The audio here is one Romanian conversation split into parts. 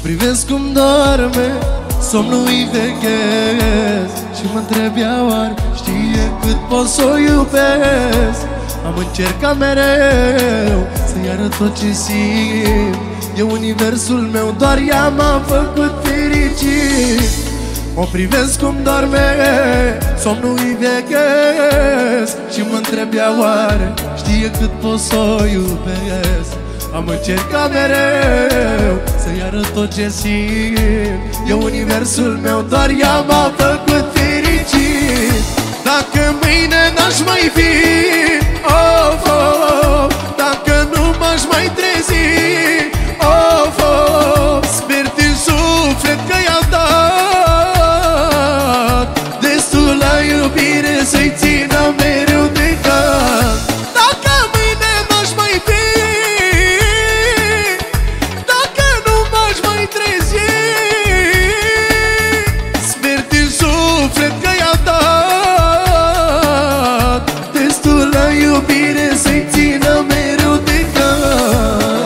privesc cum dorme, somnul-i veghez și mă întreb ea oare știe cât pot să o iubesc. Am încercat mereu să-i arăt tot ce simt, e universul meu, doar ea m-a făcut fericit. O privesc cum dorme, somnul-i veghez și mă întreb ea oare știe cât pot să o iubesc. Am încercat mereu să-i arăt tot ce simt, e universul meu, doar ea m-a făcut fericit. Dacă mâine n-aș mai fi, of, of, dacă nu m-aș mai trezi, of, of, sper din suflet că i-a dat destulă iubire să-i țină mereu de cap. Dacă mâine n-aș mai fi, dacă nu m-aș mai trezi, sper din suflet că i-a dat destulă iubire să-i țină mereu de cap.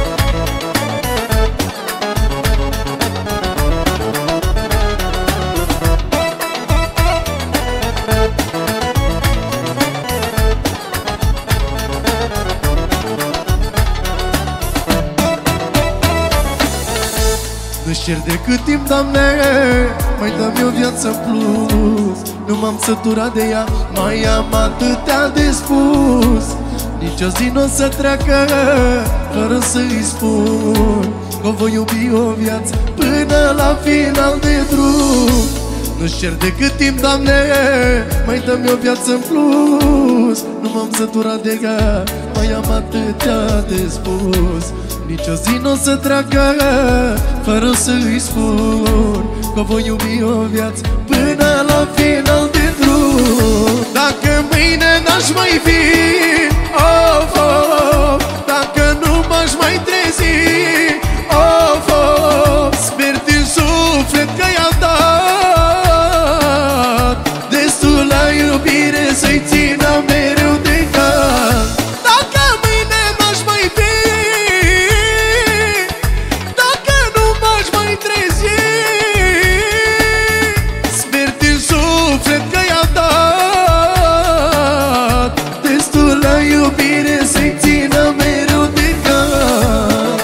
Nu-și cer de cât timp, Doamne, mai dă-mi o viață în plus. Nu m-am săturat de ea, mai am atâtea de spus. Nici o zi n-o să treacă fără să-i spun că o voi iubi o viață până la final de drum. Nu-și cer de cât timp, Doamne, mai dă-mi o viață în plus. Nu m-am săturat de ea, mai am atâtea de spus. Nici o zi n-o să treacă fără să-i spun că voi iubi o viață până la final de drum. Dacă mâine n-aș mai fi, of, of, dacă nu m-aș mai trezi, of, of, sper din suflet că i-a dat destulă iubire să-i țină mereu de cap. Dacă mâine n-aș mai fi, dacă nu m-aș mai trezi, sper din suflet că i-a dat destulă iubire să-i țină mereu de cap.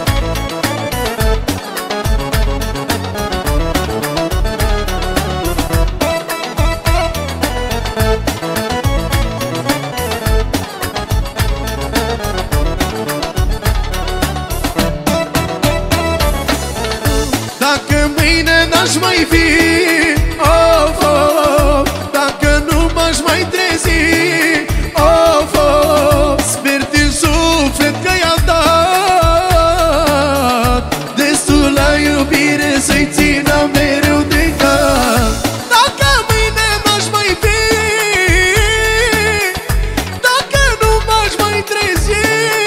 Dacă mâine n-aș mai fi, of, of, dacă nu m-aș mai trezi, of, of, sper din suflet că i-a dat destulă iubire să-i țină mereu de cap. Dacă mâine n-aș mai fi, dacă nu m-aș mai trezi,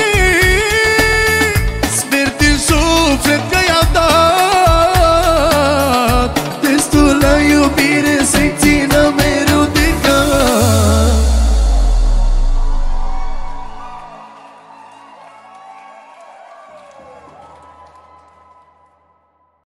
sper din suflet că i-a dat destulă iubire să-i țină